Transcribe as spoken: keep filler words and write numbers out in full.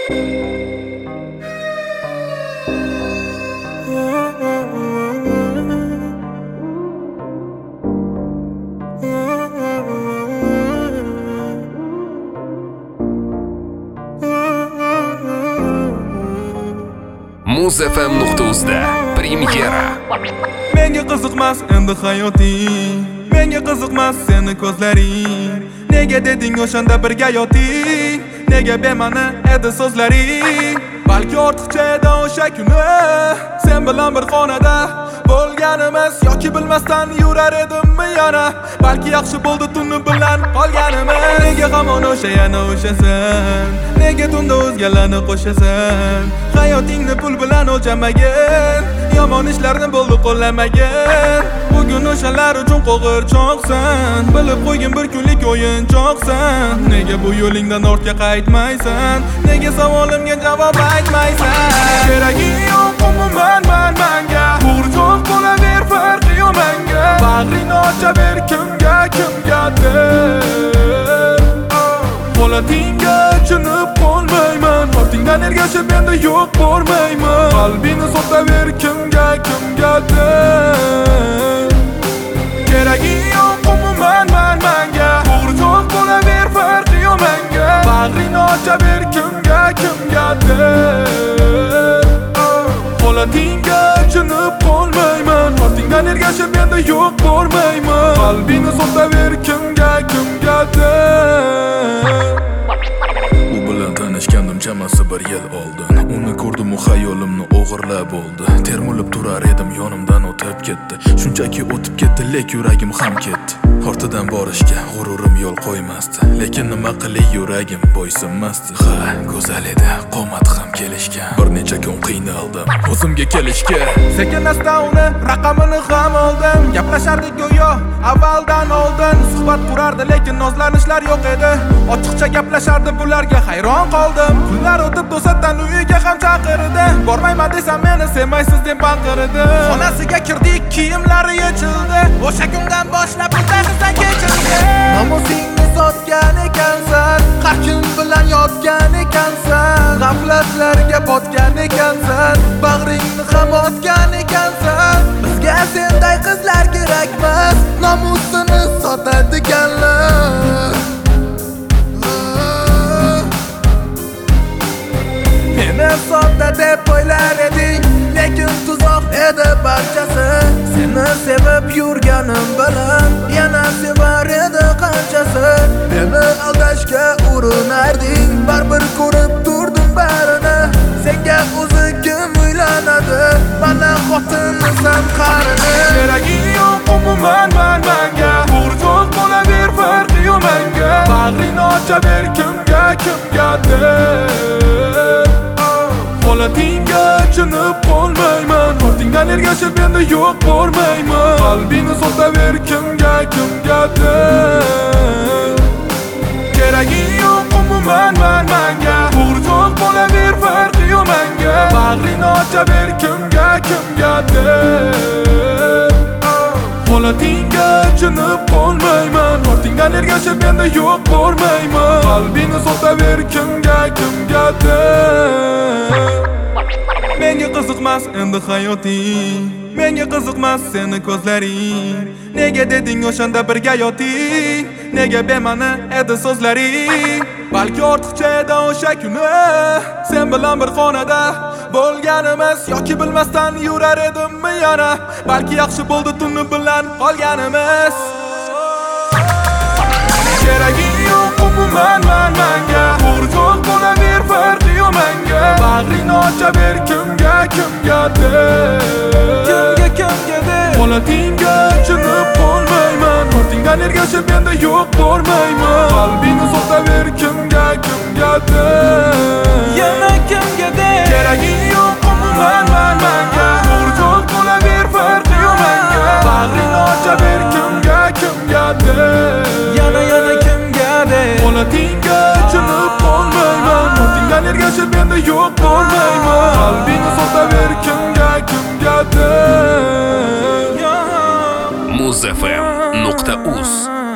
Muz F M nuqta uzda premyera. Menga qiziqmas endi hayoting, menga qiziqmas seni ko'zlaring. Nega deding o'shanda birga yoting? Nega bema'ni edi so'zlaring? Balki ortiqcha edi o'sha kuni sen bilan bir xonada bo'lganimiz, yoki bilmasdan yurar edimmi yana? Balki yaxshi bo'ldi tuni bilan qolganimiz. Nega hamon o'sha yana o'shasan? Nega tunda o'zgalarni qo'shasan? Hayotingni pul bilan o'lchamagin, yomon ishlarni bo'ldi qo'llamagin. Bugun o'shalar uchun qo'g'irchoqsan, bilib qo'ygin bir kunlik o'yinchoqsan. Nega bu yo'lingdan ortga qaytmaysan? Nega savolimga javob aytmaysan? Keragi yo'q umuman man manga, qo'g'irchoq bo'laver farqi yo'q menga. Bag'ringni ochaver kimga kimgadir. Holatingga achinib qolmayman, ortingdan ergashib endi yo'q bormayman. Qalbini sotaver kimga kimgadir. Keragi yo'q umuman man manga, qo'g'irchoq bo'laver farqi yo'q menga. Bag'ringni ochaver kimga kimgadir. Holatingga achinib qolmayman, ortingdan ergashib endi yo'q bormayman. Qalbini sotaver kimga kimgadir. U bilan tanishgandim chamasi bir yil oldin. Uni ko'rdim, u xayolimni o'g'irlab oldi. Termulib turar edim, yonimdan o'tib ketdi. Shunchaki o'tib ketdi, lek yuragim ham ketdi. Ortidan borishga g'ururim yo'l qo'ymasdi, lekin nima qilay yuragim bo'ysunmasdi. Ha, go'zal edi, qomat ham kelishgan. Bir necha kun qiynaldim o'zimga kelishga. Sekin-asta uni raqamini ham oldim. Gaplashardik go'yo avvaldan oldin. Suhbat qurardi, lekin nozlanishlar yo'q edi. Ochiqcha gaplashardi, bularga hayron qoldim. Kunlar o'tib to'satdan uyiga ham chaqirdi. Bormayman desam meni sevmaysiz deb baqirdi. Xonasiga kirdik, kiyimlari yechildi. O'sha kundan boshlab bizdan kechildi. Namusingni sotgan ekansan, har kun bilan yotgan ekansan. G'aflatlarga botgan ekansan, bag'ringni ham otgan ekansan. Bizga senday qizlar kerakmas, namusini sotadiganlar. Meni sodda deb o'ylar eding, lekin tuzoq edi barchasi. Seni sevib yurganim bilan yana sevar edi qanchasi. Meni aldashga urinarding, baribir ko'rib turdim barini. Senga o'zi kim uylanadi, mana xotinisan qarini. Keragi yo'q umuman man manga, qo'g'irchoq bo'laver farqi yo'q menga. Bag'ringni ochaver kimga kimgadir. Holatingga achinib qolmayman, ortingdan ergashib endi yo'q bormayman. Qalbini sotaver kimga kimgadir. Keragi yo'q umuman man manga, qo'g'irchoq bo'laver farqi yo'q menga. Bag'ringni ochaver kimga kimgadir. Holatingga achinib qolmayman, ortingdan ergashib endi yo'q bormayman. Qalbini sotaver kimga kimgadir. Menga qiziqmas endi hayoting, menga qiziqmas seni ko'zlaring. Nega deding o'shanda birga yoting? Nega bema'ni edi so'zlaring? Balki ortiqcha edi o'sha kuni sen bilan bir xonada bo'lganimiz, yoki bilmasdan yurar edimmi yana? Balki yaxshi bo'ldi tuni bilan qolganimiz. Keragi yo'q umuman man manga, qo'g'irchoq bo'laver farqi yo'q menga. Bag'ringni ochaver kimga kimgadir. Kimga kimgadir. Holatingga achinib qolmayman, ortingdan ergashib endi yo'q bormayman. Qalbini sotaver kimga kimgadir. Yana kimgadir. Keragi yo'q umuman man manga, qo'g'irchoq bo'laver farqi yo'q menga. Bag'ringni ochaver kimga kimgadir. Yana yana kimgadir. Holatingga achinib qolmayman, ortingdan ergashib endi yo'q bormayman. Qalbini sotaver kimga kimgadir. Muz F M nuqta uz